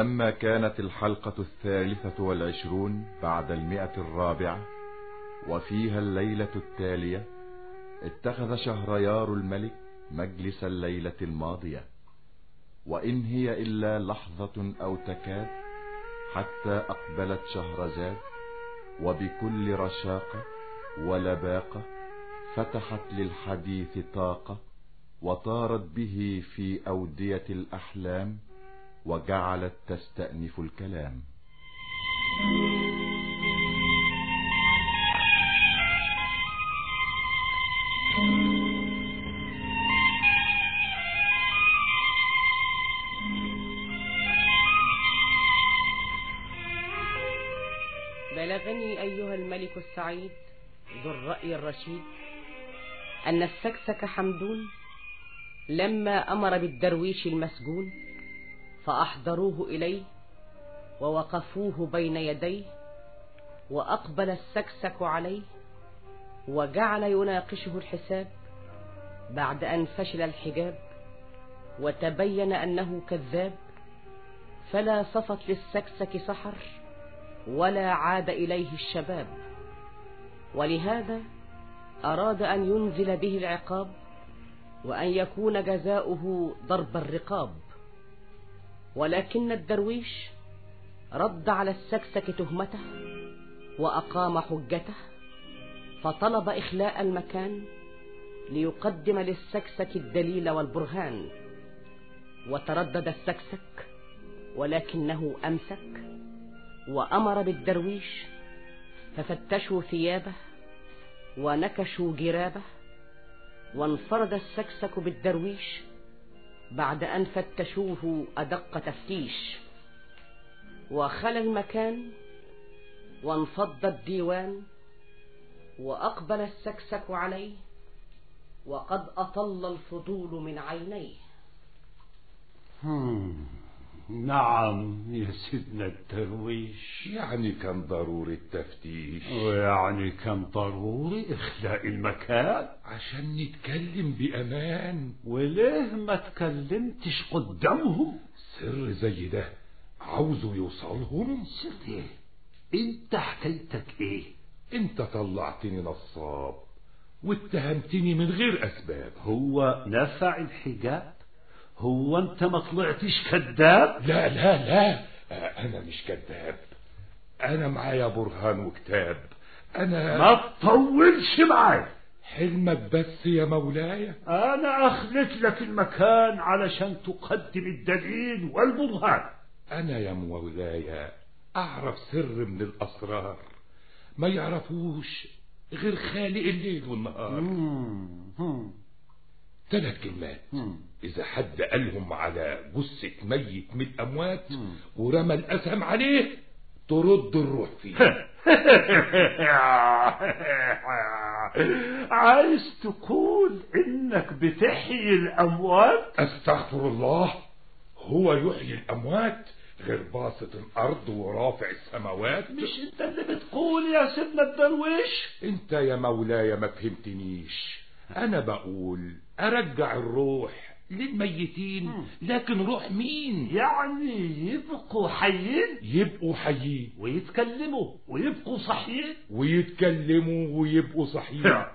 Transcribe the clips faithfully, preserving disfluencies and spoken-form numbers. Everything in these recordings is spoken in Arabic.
ولما كانت الحلقة الثالثة والعشرون بعد المئة الرابعة وفيها الليلة التالية، اتخذ شهريار الملك مجلس الليلة الماضية، وإن هي إلا لحظة أو تكاد حتى أقبلت شهرزاد وبكل رشاقة ولباقة فتحت للحديث طاقة، وطارت به في أودية الأحلام وجعلت تستأنف الكلام. بلغني أيها الملك السعيد ذو الرأي الرشيد أن السكسك حمدون لما أمر بالدرويش المسجون فأحضروه إليه ووقفوه بين يديه، وأقبل السكسك عليه وجعل يناقشه الحساب بعد أن فشل الحجاب وتبين أنه كذاب، فلا صفت للسكسك سحر ولا عاد إليه الشباب، ولهذا أراد أن ينزل به العقاب وأن يكون جزاؤه ضرب الرقاب. ولكن الدرويش رد على السكسك تهمته وأقام حجته، فطلب إخلاء المكان ليقدم للسكسك الدليل والبرهان. وتردد السكسك ولكنه أمسك وأمر بالدرويش، ففتشوا ثيابه ونكشوا جرابه، وانفرد السكسك بالدرويش بعد أن فتشوه أدق تفتيش. وخلى المكان وانفض الديوان، وأقبل السكسك عليه وقد أطل الفضول من عينيه. نعم يا سيدنا الدرويش، يعني كان ضروري التفتيش، ويعني كان ضروري إخلاء المكان عشان نتكلم بأمان. وليه ما تكلمتش قدامهم؟ سر زي ده عاوزه يوصلهم. سر ايه؟ انت حكايتك ايه؟ انت طلعتني نصاب واتهمتني من غير أسباب. هو نفع الحجاب؟ هو انت ما طلعتش كذاب؟ لا لا لا، انا مش كذاب، انا معايا برهان وكتاب. انا ما تطولش معايا، حلمك بس يا مولاي. انا اخلت لك المكان علشان تقدم الدليل والبرهان. انا يا مولاي اعرف سر من الاسرار ما يعرفوش غير خالق الليل والنهار. ثلاث كلمات إذا حد قالهم على جثة ميت من الأموات ورمى الأسهم عليه ترد الروح فيه. عايز تقول إنك بتحيي الأموات؟ أستغفر الله، هو يحيي الأموات غير باسط الأرض ورافع السماوات؟ مش أنت اللي بتقول يا سيدنا الدرويش؟ أنت يا مولاي ما فهمتنيش. أنا بقول أرجع الروح للميتين، لكن روح مين؟ يعني يبقوا حيين؟ يبقوا حيين ويتكلموا ويبقوا صحيين؟ ويتكلموا ويبقوا صحيين.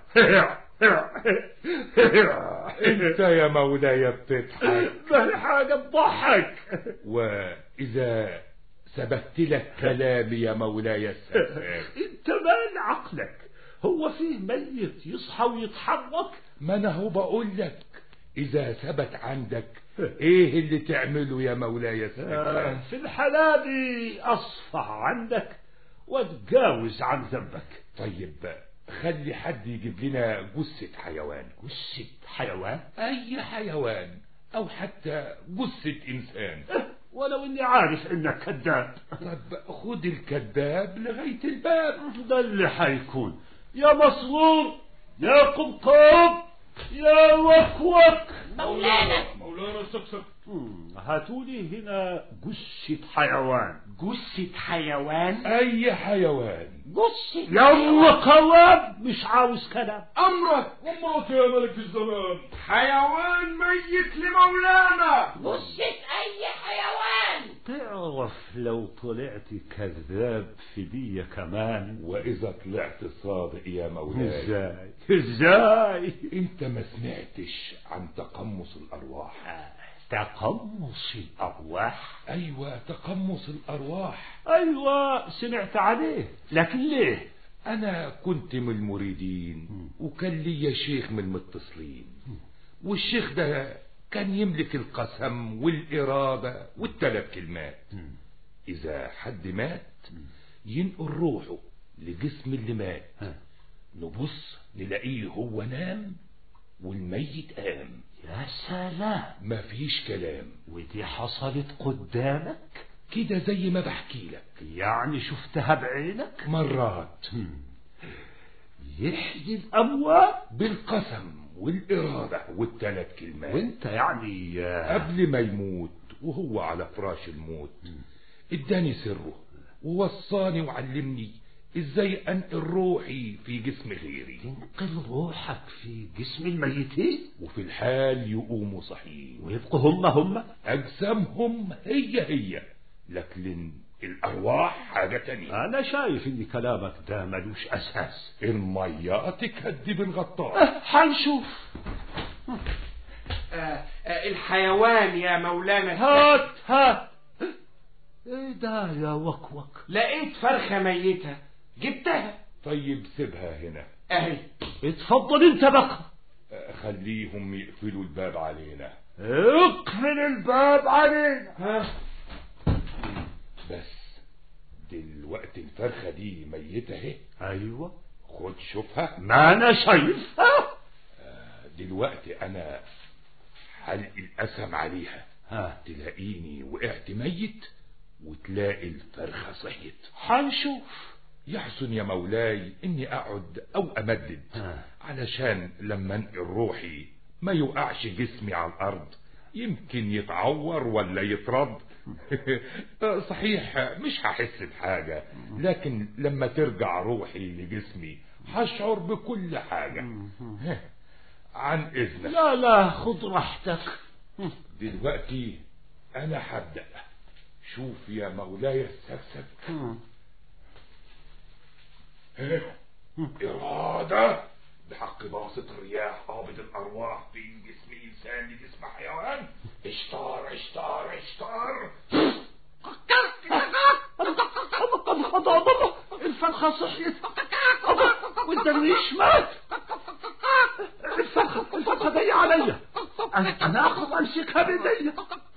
انت يا مولاي بتضحك. ما حاجة تضحك. وإذا ثبت لك كلامي يا مولاي السفاك، انت مال عقلك؟ هو فيه ميت يصحى ويتحرك؟ ما انا هو بقول لك اذا ثبت عندك ايه اللي تعمله يا مولاي السفاك؟ في الحالة دي اصفح عندك واتجاوز عن ذنبك. طيب خلي حد يجيب لنا جثة حيوان. جثة حيوان؟ اي حيوان، او حتى جثة انسان. ولو اني عارف انك كذاب. طب خد الكذاب لغاية الباب. ده اللي حيكون. يا مسرور، يا قبقاب، يا وكوك. مولانا مولانا السكسك، هاتولي هنا جثة حيوان. جثة حيوان؟ اي حيوان. جثة يلا قوام، مش عاوز كلام. امرك امرك يا ملك الزمان. حيوان ميت لمولانا. جثة اي حيوان؟ تعرف لو طلعت كذاب في دي كمان. وإذا طلعت صادق يا مولاي. ازاي ازاي؟ انت ما سمعتش عن تقمص الأرواح؟ تقمص الأرواح؟ أيوة تقمص الأرواح. أيوة سمعت عليه، لكن ليه؟ أنا كنت من المريدين وكان لي شيخ من المتصلين، والشيخ ده كان يملك القسم والإرادة والثلاث كلمات. إذا حد مات ينقل روحه لجسم اللي مات، نبص نلاقيه هو نام والميت قام. يا سلام، مفيش كلام. ودي حصلت قدامك كده زي ما بحكي لك؟ يعني شفتها بعينك؟ مرات. يحيي الأموات بالقسم والإرادة والثلاث كلمات. وانت يعني قبل ما يموت وهو على فراش الموت اداني سره ووصاني وعلمني ازاي انقل روحي في جسم غيري. تنقل روحك في جسم الميتين وفي الحال يقوموا صحيح ويبقوا هم هم اجسامهم هي هي، لكن الارواح حاجة تانية. انا شايف ان كلامك ده ملوش اساس. المية تكذب الغطاس. حنشوف. آه آه الحيوان يا مولانا. هات هات. ايه ده يا وكوك؟ لقيت فرخة ميتة جبتها. طيب سيبها هنا اهي. اتفضل انت بقى. خليهم يقفلوا الباب علينا. اقفل الباب علينا. ها بس دلوقتي الفرخة دي ميتة اهي. ايوه خد شوفها. ما انا شايفها. دلوقتي انا حلق القسم عليها. ها. تلاقيني وقعت ميت وتلاقي الفرخة صحيت. حنشوف. يحسن يا مولاي اني اقعد او امدد ها. علشان لما انقل روحي ما يوقعش جسمي على الارض، يمكن يتعور ولا يترد. صحيح مش هحس بحاجة، لكن لما ترجع روحي لجسمي هشعر بكل حاجة. عن اذنك. لا لا خد راحتك. دلوقتي انا هبدأ. شوف يا مولاي السكسك. إرادة بحق باسط الرياح قابض الأرواح في جسم إنسان لجسم حيوان. اشتار اشتار اشتار. الفرخة صحيت والدرويش مات. الفرخة الفرخة جاية عليا. أنا أنا أخذ أمسكها بيدي.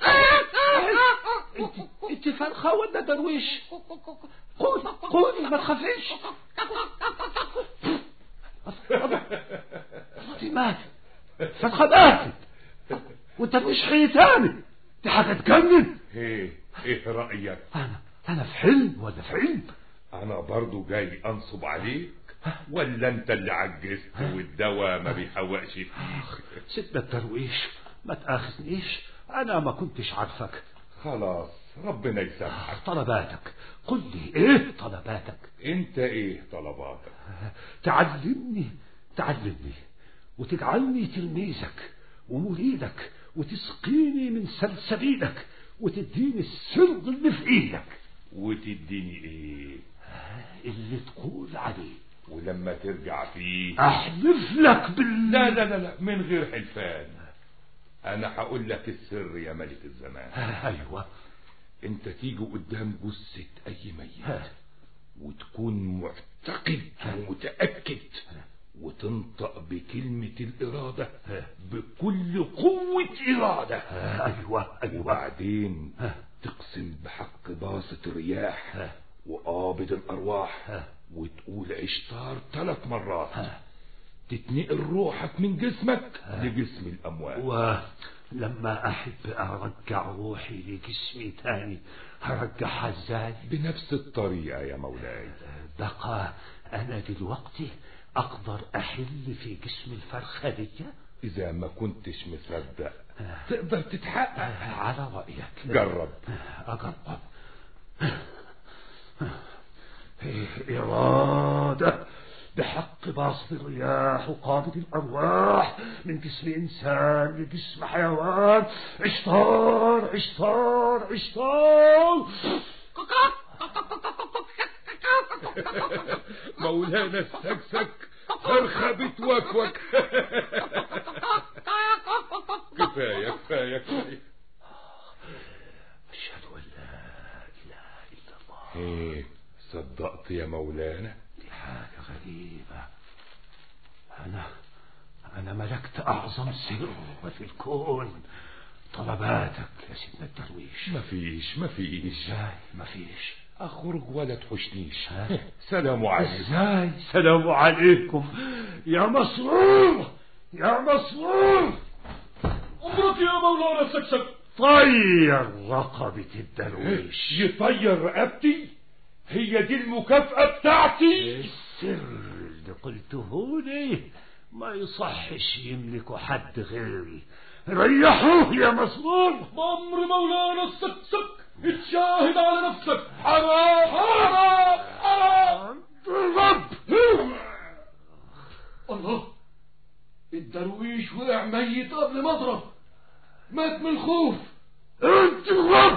أنت أنت فرخة ولا درويش؟ قول قول ما تخافيش. دي مات. فرخة ماتت والدرويش حي تاني. دي حاجة تجنن. ايه ايه رأيك؟ أنا أنا في حلم ولا في علم؟ أنا برضو جاي أنصب عليك ولا أنت اللي عجزت والدواء ما بيحوقش فيك؟ سيدنا الدرويش ما تآخذنيش، أنا ما كنتش عارفك. خلاص ربنا يسامحك. طلباتك قل لي ايه طلباتك؟ انت ايه طلباتك؟ تعلمني تعلمني وتجعلني تلميذك ومريدك وتسقيني من سلسبيلك وتديني السر اللي في ايدك. وتديني ايه؟ اللي تقول عليه. ولما ترجع فيه احلف لك بالله. لا لا لا لا من غير حلفان. انا هقول لك السر يا ملك الزمان. ايوه. انت تيجي قدام جثة اي ميت وتكون معتقد ومتأكد وتنطق بكلمة الإرادة بكل قوة إرادة. أيوة أيوة. وبعدين تقسم بحق باسط الرياح وقابض الأرواح وتقول عشتار ثلاث مرات. تتنقل روحك من جسمك لجسم الأموات. ولما أحب أرجع روحي لجسمي تاني هرجعها ازاي؟ بنفس الطريقة يا مولاي. بقى أنا دلوقتي أقدر أحل في جسم الفرخة دي؟ إذا ما كنتش مصدق تقدر تتحقق. على رأيك. جرب. أجرب. إرادة بحق باسط الرياح وقابض الأرواح من جسم إنسان لجسم حيوان. عشتار عشتار عشتار. مولانا السكسك فرخة بتوكوك. كفاية كفاية كفاية. أشهد أن لا إله إلا الله. ايه صدقت يا مولانا؟ دي حاجة غريبة. أنا أنا ملكت أعظم سر في الكون. طلباتك يا سيدنا الدرويش. مفيش مفيش. ازاي مفيش؟ اخرج ولا تحشنيش. سلام عليكم. ازاي سلام عليكم يا مسرور يا مسرور. امرك يا مولانا السكسك. طير رقبة الدرويش. يطير رقبتي؟ هي دي المكافأة بتاعتي؟ السر اللي قلته لي ما يصحش يملك حد غيري. ريحوه يا مسرور. بأمر مولانا السكسك اتشاهد على نفسك. حرام حرام حرام. رب. الله، الدرويش وقع ميت قبل ما اضرب. مات من الخوف. انت رب.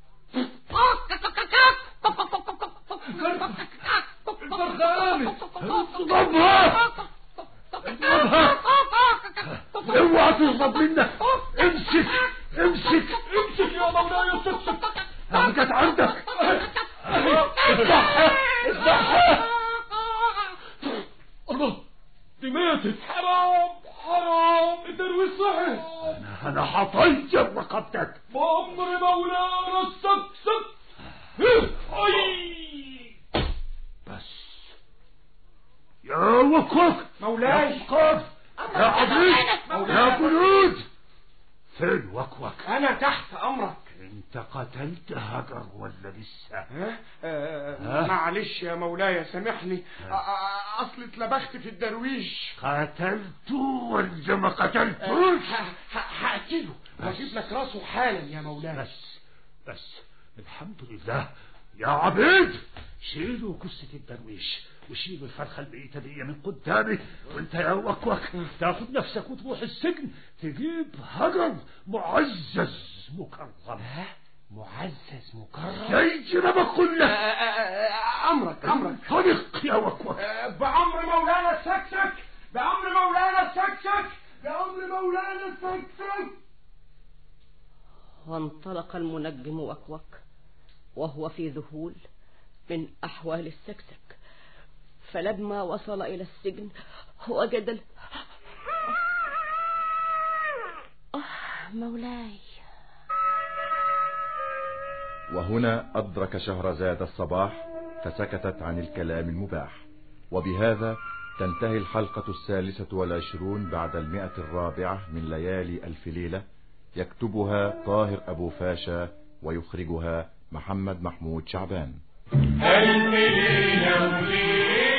الفرخة قامت. اضربها اضربها. اوعى تهرب منك. امسك امسك امسك يا مولاي السكسك. انا كانت عندك. اذبحها اذبحها. الله، دي ماتت. حرام حرام. الدرويش صحي. انا انا هطير رقبتك. بأمر مولانا السكسك. اي بس يا وقوف مولاي. يا وقوف يا عبيد يا جنود. فين وكوك؟ انا تحت امرك. انت قتلت هجر ولا لسه؟ ها؟ آه معلش يا مولاي سامحني. اصل اتلبخت في الدرويش. قتلته ولا ما قتلتوش؟ هقتله واجيب لك راسه حالا يا مولاي. بس بس الحمد لله يا عبيد. شيلوا جثة الدرويش وشيلوا الفرخة الميتة دي من قدامي. وانت يا وكوك تاخد نفسك وتروح السجن تجيب هجر معزز مكرم. معزز مكرم زي ما بقول لك. امرك امرك. طريق يا وكوك. بأمر مولانا السكسك. بأمر مولانا السكسك. بأمر مولانا السكسك. وانطلق المنجم وكوك وهو في ذهول من أحوال السكسك. فلما وصل إلى السجن وجد ال... آه مولاي. وهنا أدرك شهرزاد الصباح فسكتت عن الكلام المباح. وبهذا تنتهي الحلقة الثالثة والعشرون بعد المئة الرابعة من ليالي ألف ليلة. يكتبها طاهر أبو فاشا ويخرجها محمد محمود شعبان. ألف ليلة وليلة.